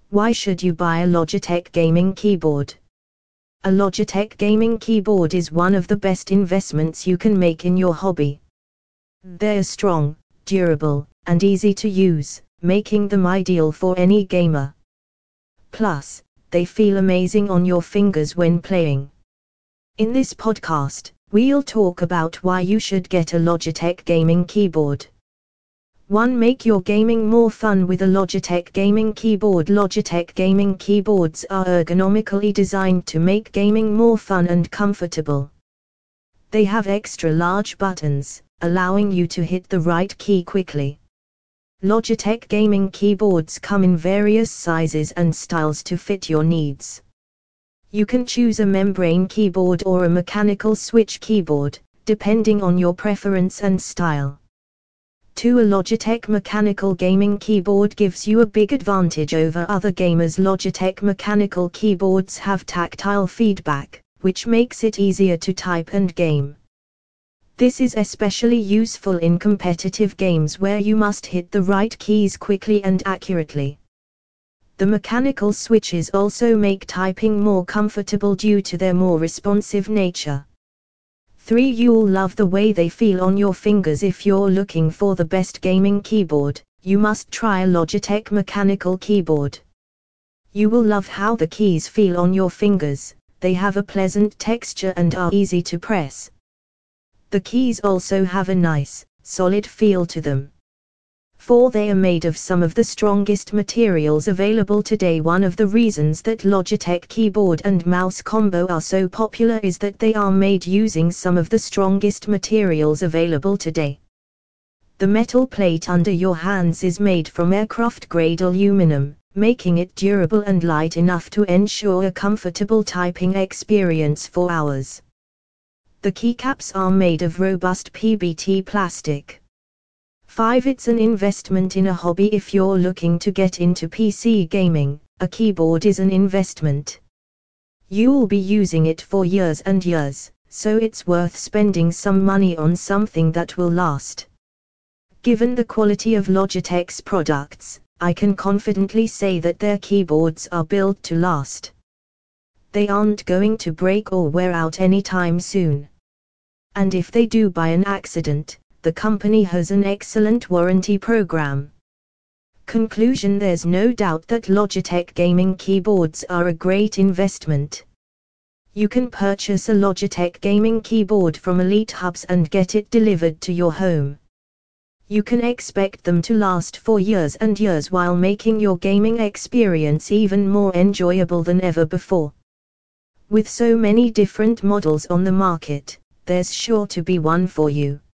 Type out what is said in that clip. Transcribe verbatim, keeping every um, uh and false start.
Why should you buy a Logitech gaming keyboard? A Logitech gaming keyboard is one of the best investments you can make in your hobby. They're strong, durable, and easy to use, making them ideal for any gamer. Plus, they feel amazing on your fingers when playing. In this podcast, we'll talk about why you should get a Logitech gaming keyboard. one Make your gaming more fun with a Logitech gaming keyboard. Logitech gaming keyboards are ergonomically designed to make gaming more fun and comfortable. They have extra large buttons, allowing you to hit the right key quickly. Logitech gaming keyboards come in various sizes and styles to fit your needs. You can choose a membrane keyboard or a mechanical switch keyboard, depending on your preference and style. two A Logitech mechanical gaming keyboard gives you a big advantage over other gamers. Logitech mechanical keyboards have tactile feedback, which makes it easier to type and game. This is especially useful in competitive games where you must hit the right keys quickly and accurately. The mechanical switches also make typing more comfortable due to their more responsive nature. three You'll love the way they feel on your fingers. If you're looking for the best gaming keyboard, you must try a Logitech mechanical keyboard. You will love how the keys feel on your fingers. They have a pleasant texture and are easy to press. The keys also have a nice, solid feel to them. four They are made of some of the strongest materials available today. One of the reasons that Logitech keyboard and mouse combo are so popular is that they are made using some of the strongest materials available today. The metal plate under your hands is made from aircraft-grade aluminum, making it durable and light enough to ensure a comfortable typing experience for hours. The keycaps are made of robust P B T plastic. five It's an investment in a hobby. If you're looking to get into P C gaming, a keyboard is an investment. You'll be using it for years and years, so it's worth spending some money on something that will last. Given the quality of Logitech's products, I can confidently say that their keyboards are built to last. They aren't going to break or wear out anytime soon. And if they do by an accident, the company has an excellent warranty program. Conclusion: there's no doubt that Logitech gaming keyboards are a great investment. You can purchase a Logitech gaming keyboard from Elite Hubs and get it delivered to your home. You can expect them to last for years and years while making your gaming experience even more enjoyable than ever before. With so many different models on the market, there's sure to be one for you.